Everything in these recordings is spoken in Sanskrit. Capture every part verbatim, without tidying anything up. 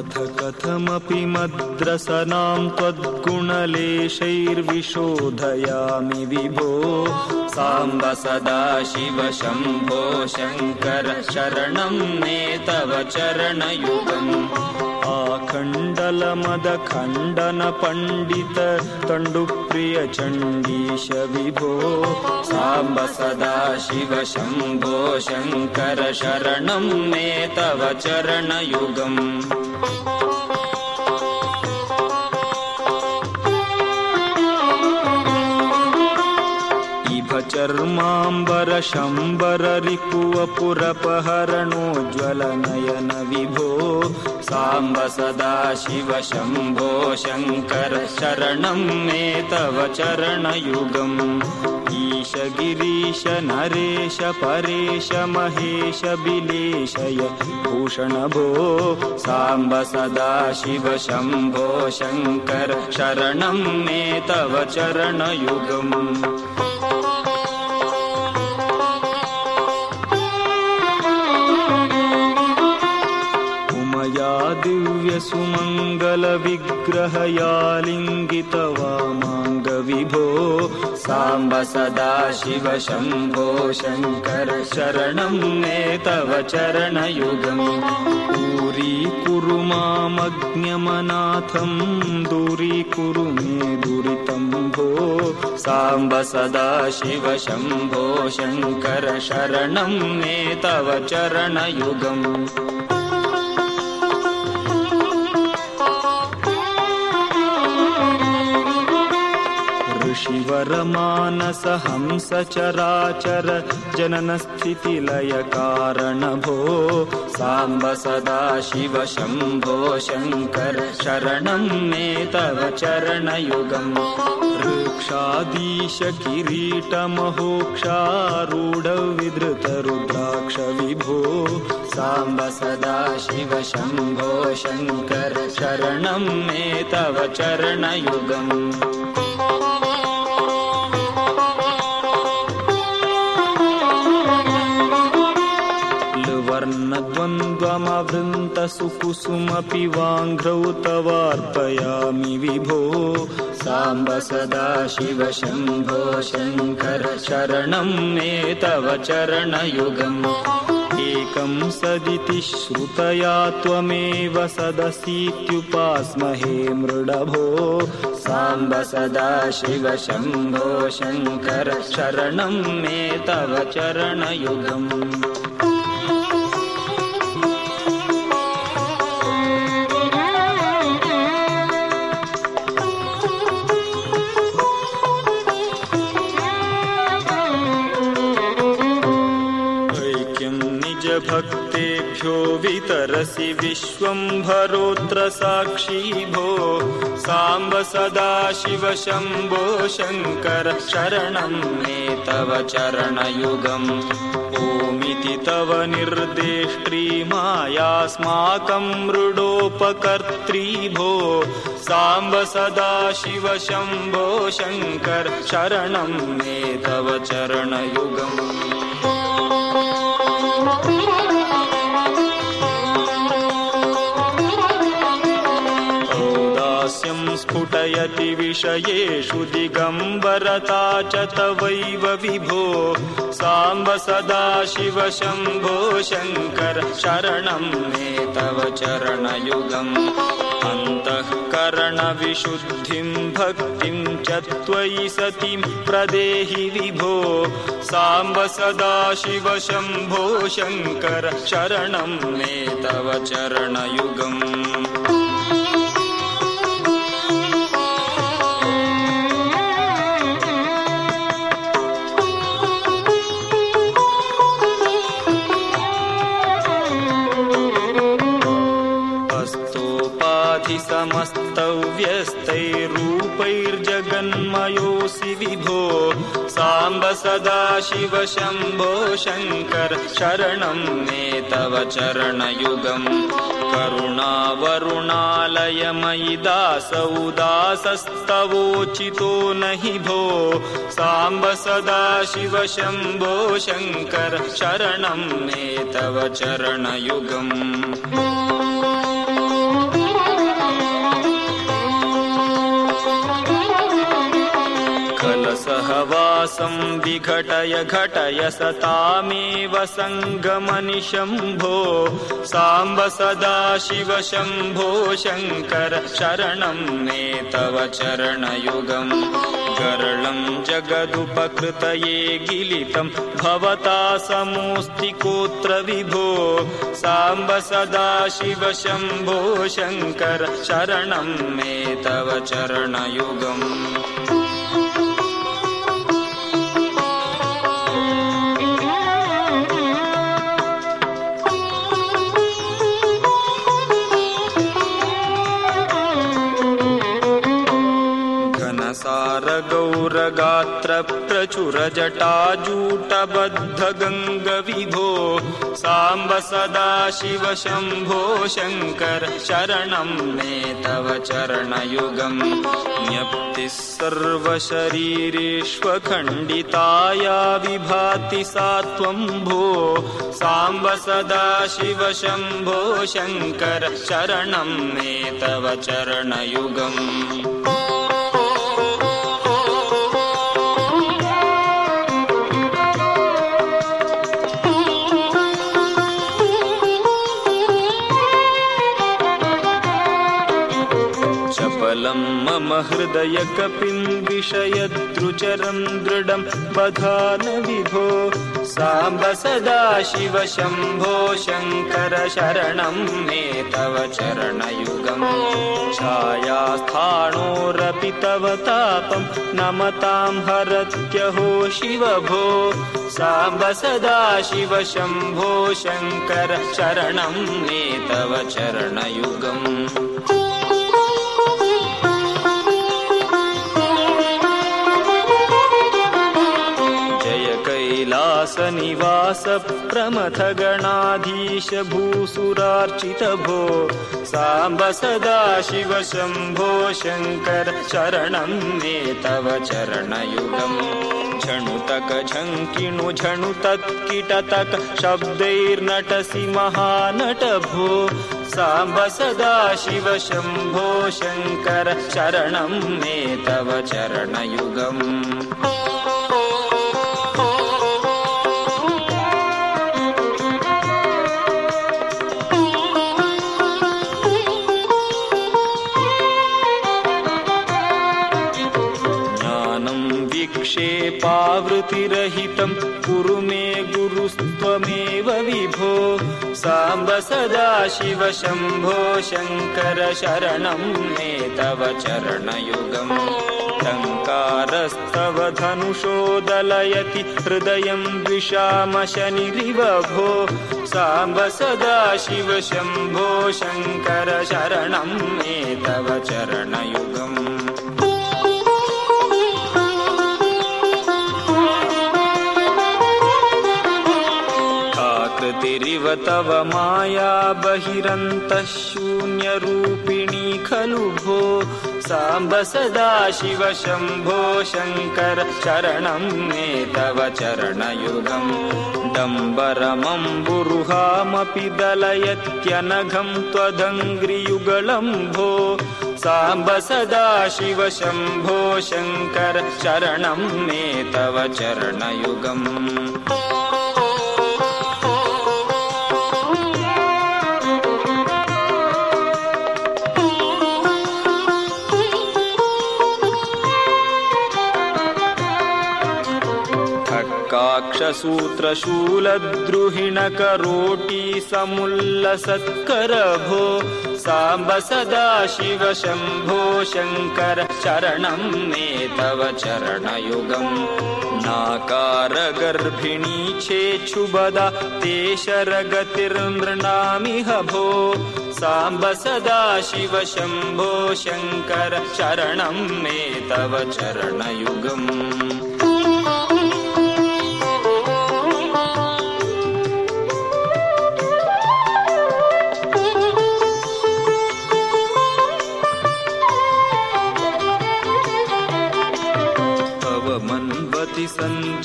अथ कथमपि मद्रसनां त्वद्गुणलेशैर्विशोधयामि विभो साम्ब सदाशिव शम्भो शङ्कर शरणं मे तव चरणयुगम् आखण्डलमदखण्डन पण्डित तण्डुप्रिय चण्डीश विभो साम्ब सदाशिव शम्भो शङ्कर शरणं मे तव चरणयुगम् चर्माम्बर शम्बर रिपुवपुरपहरणोज्ज्वलनयन विभो साम्ब सदाशिव शम्भो शङ्कर शरणं मे तव चरणयुगम् ईश गिरीश नरेश परेश महेश बिलेशय भूषण भो साम्ब सदाशिव शम्भो शङ्कर शरणं मे तव चरणयुगम् दिव्य सुमंगल विग्रह यालिंगित वामांग विभो साम्ब सदाशिव शम्भो शङ्कर शरणं मे तव चरणयुगम् दूरीकुरु मामज्ञमनाथं दूरीकुरु मे दुरितं भो साम्ब सदाशिव शम्भो शङ्कर शरणं मे तव चरणयुगम् ऋषिवरमानस हंस चराचर जनन स्थिति लय कारण भो साम्ब सदाशिव शम्भो शङ्कर शरणं मे तव चरणयुगम् वृक्षाधीश किरीट महोक्षारूढ विधृत रुद्राक्ष विभो साम्ब सदाशिव शम्भो शङ्कर शरणं मे तव चरणयुगम् वर्णद्वन्द्वमवृन्त सुकुसुमपि वाङ्घ्रौ तवार्पयामि विभो साम्ब सदाशिव शम्भो शङ्कर शरणं मे तव चरणयुगम् एकं सदिति श्रुतया त्वमेव सदसीत्युपास्महे मृडभो साम्ब सदाशिव शम्भो शङ्कर शरणं मे तव चरणयुगम् भक्तेभ्यो वितरसि विश्वम्भरोऽत्र साक्षी भो साम्ब सदाशिव शम्भो शङ्कर शरणं मे तव चरणयुगम् ओमिति तव निर्देष्ट्री मायास्माकं मृडोपकर्त्री भो साम्ब सदाशिव शम्भो शङ्कर शरणं मे तव चरणयुगम् स्फुटयति विषयेषु दिगम्बरता च तवैव विभो साम्ब सदाशिव शम्भो शङ्कर शरणं मे तव चरणयुगम् अन्तःकरणविशुद्धिं भक्तिं च त्वयि सतिं प्रदेहि विभो साम्ब सदाशिव शम्भो शङ्कर शरणं मे तव चरणयुगम् समस्तव्यस्तैरूपैर्जगन्मयोऽसि विभो साम्ब सदाशिव शम्भो शङ्कर शरणं मे तव चरणयुगम् करुणावरुणालयमयि दासौ दासस्तवोचितो नहि भो साम्ब सदाशिव शम्भो शङ्कर शरणं मे तव चरणयुगम् वासं विघटय घटय सतामेव सङ्गमनिशम्भो साम्ब सदाशिव शम्भो शङ्कर शरणं मे तव चरणयुगम् गरलं जगदुपकृतये गिलितं भवता समोऽस्ति कोऽत्र विभो साम्ब सदाशिव शम्भो शङ्कर शरणं मे तव चरणयुगम् गौरगात्र प्रचुर जटाजूटबद्ध गङ्गविभो साम्ब सदाशिव शम्भो शङ्कर शरणं मे तव चरणयुगम् ज्ञप्तिः सर्वशरीरेष्वखण्डिताया विभाति सा त्वं भो साम्ब सदाशिव शम्भो शङ्कर शरणं मे तव चरणयुगम् मम हृदय कपिं विषयद्रुचरं दृढं बधान विभो साम्ब सदाशिव शम्भो शङ्कर शरणं मे तव चरणयुगम् छायास्थाणोरपि तव तापं नमतां हरत्यहो शिव भो साम्ब सदाशिव शम्भो शङ्कर शरणं मे तव चरणयुगम् कैलासनिवास प्रमथ गणाधीश भूसुरार्चित भो साम्ब सदाशिव शम्भो शङ्कर शरणं मे तव चरणयुगम् झणुतक झङ्किणु झणुतत्किटतक शब्दैर्नटसि महानट भो साम्ब सदाशिव शम्भो शङ्कर शरणं मे तव चरणयुगम् क्षेपावृतिरहितं कुरु मे गुरुस्त्वमेव विभो साम्ब सदाशिव शम्भो शङ्कर शरणं मे तव चरणयुगम् टङ्कारस्तव धनुषो दलयति हृदयं द्विषामशनिरिव भो साम्ब सदाशिव शम्भो शङ्कर शरणं मे तव चरणयुगम् कृतिरिव तव माया बहिरन्तः शून्यरूपिणी खलु भो साम्ब सदाशिव शम्भो शङ्कर शरणं मे तव चरणयुगम् डम्बरमम्बुरुहामपि दलयत्यनघं त्वदङ्घ्रियुगलं भो साम्ब सदाशिव शम्भो शङ्कर शरणं मे तव चरणयुगम् काक्षसूत्रशूलद्रुहिणकरोटी समुल्लसत्कर भो साम्ब सदाशिव शम्भो शङ्कर शरणं मे तव चरणयुगम् नाकारगर्भिणी छेच्छुबदा ते शरगतिर्नृणामिह भो साम्ब सदाशिव शम्भो शङ्कर शरणं मे तव चरणयुगम्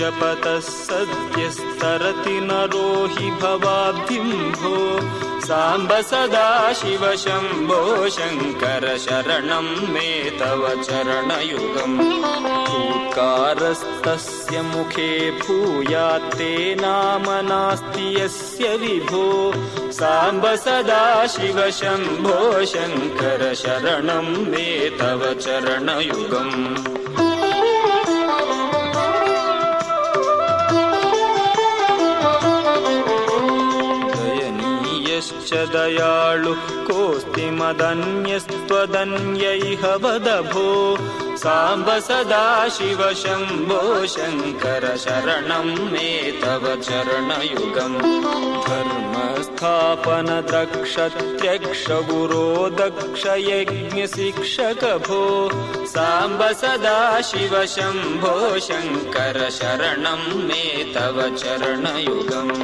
जपतः सद्यस्तरति नरो हि भवाब्धिं भो साम्ब सदा शिव शम्भो शङ्कर शरणं मे तव चरणयुगम् फूत्कारस्तस्य मुखे भूयात्ते नाम नास्ति यस्य विभो साम्ब सदा शिव शम्भो शङ्कर शरणं मे तव चरणयुगम् दयनीयश्च दयाळु कोऽस्ति मदन्यस्त्वदन्यैह वद भो साम्ब सदा शिव शम्भो शङ्कर शरणं मे तव चरणयुगम् धर्मस्थापन द्रक्षत्यक्ष गुरो दक्ष यज्ञशिक्षक भो साम्ब सदा शिव शम्भो शङ्कर शरणं मे तव चरणयुगम्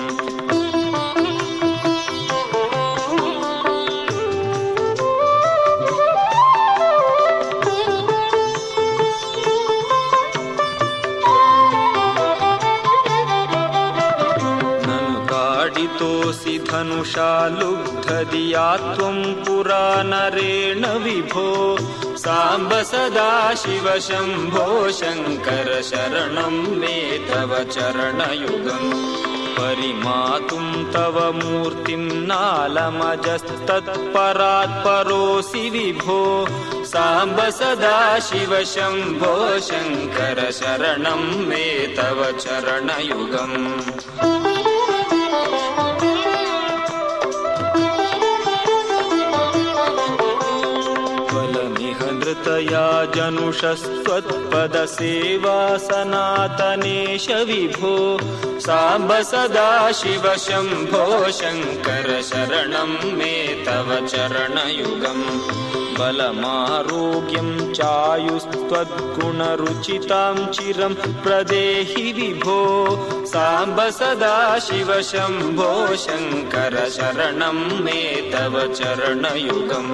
तोऽसि धनुषा लुब्धधिया त्वं पुरा नरेण विभो साम्ब सदा शिव शम्भो शङ्कर शरणं मे तव चरणयुगम् परिमातुं तव मूर्तिं नालमजस्तत्परात् परोऽसि विभो साम्ब सदा शिव शम्भो शङ्कर शरणं मे तव चरणयुगम् नृतया जनुषस्त्वत्पदसेवा सनातनेश विभो साम्ब सदा शिव शम्भो शङ्कर शरणं मे तव चरणयुगम् बलमारोग्यं चायुस्त्वद्गुणरुचितां चिरं प्रदेहि विभो साम्ब सदा शिव शम्भो शङ्कर शरणं मे तव चरणयुगम्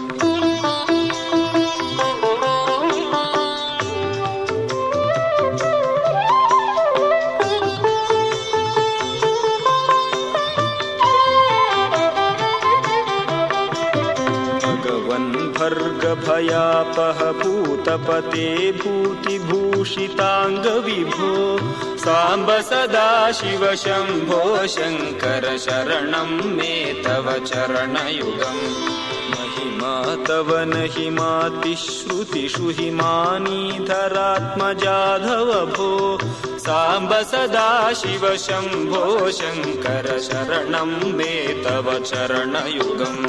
भर्गभयापह भूतपते भूतिभूषिताङ्गविभो साम्ब सदा शिव शम्भो शङ्कर शरणं मे तव चरणयुगम् महिमा तव न हिमातिश्रुतिषु हिमानीधरात्मजाधव भो साम्ब सदा शिव शम्भो शङ्कर शरणं मे तव चरणयुगम्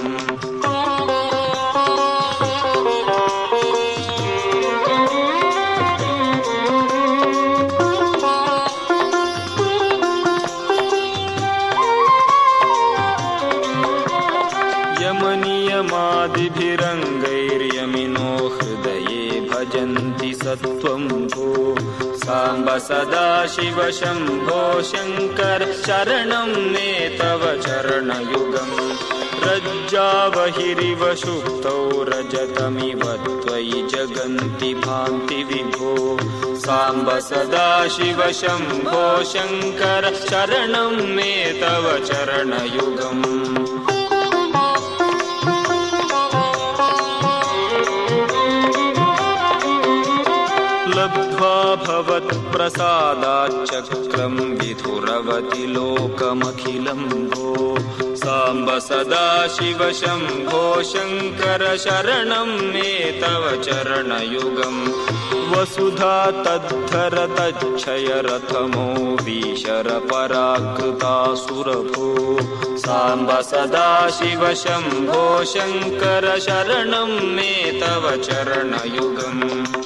यमनियमादिभिरङ्गैर्यमिनो हृदये भजन्ति सत्त्वं भो साम्ब सदा शिव शम्भो शङ्कर शरणं मे तव चरणयुगम् रज्जावहिरिव सुप्तौ रजतमिव त्वयि जगन्ति भान्ति विभो साम्ब सदा शिव शम्भो शङ्कर शरणं मे तव चरणयुगम् लब्ध्वा भवत्प्रसादाच्चक्रं विधुरवति लोकमखिलं भो साम्ब सदा शिव शम्भो शङ्कर शरणं मे तव चरणयुगम् वसुधा तद्धर तच्छय रथमो वीशर पराकृतासुरभो साम्ब सदा शिव शम्भो शङ्कर शरणं मे तव चरणयुगम्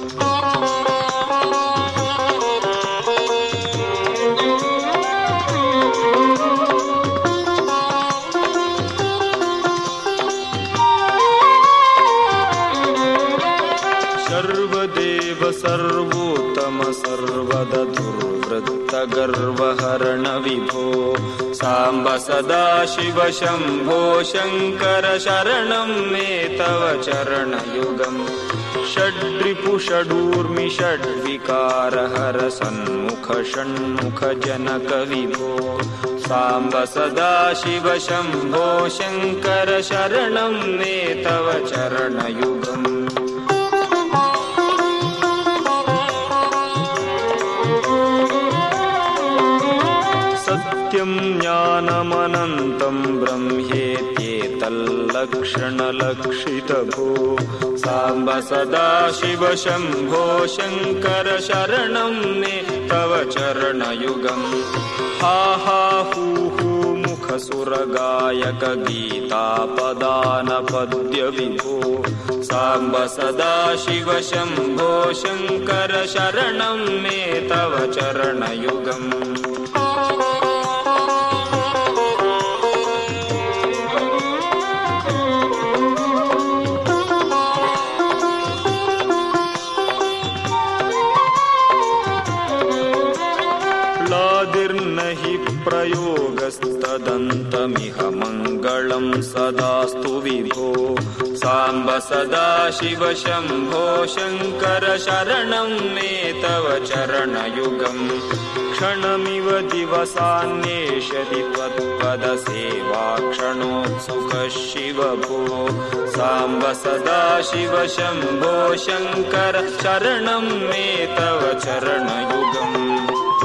सर्वदेव सदाशिव शम्भो शङ्कर शरणं मे तव चरणयुगम् षड्रिपु षडूर्मि षड्विकारहर सन्मुख षण्मुख जनक विभो साम्ब सदाशिव शम्भो शङ्कर शरणं मे तव चरणयुगम् सत्यं ज्ञानमनन्तं ब्रह्मेत्येतल्लक्षणलक्षितभो साम्ब सदाशिव शम्भो शङ्कर शरणं मे तव चरणयुगम् हा हा हू हू मुखसुरगायक गीतापदानपद्य विभो साम्ब सदाशिव शम्भो शङ्कर शरणं मे तव चरणयुगम् प्रयोगस्तदन्तमिह मङ्गलं सदास्तु विभो साम्ब सदाशिव शम्भो शङ्कर शरणं मे तव चरणयुगम् क्षणमिव दिवसान्येषति त्वत्पदसेवाक्षणोत्सुकः शिव भो साम्ब सदाशिव शम्भो शङ्कर शरणं मे तव चरणयुगम्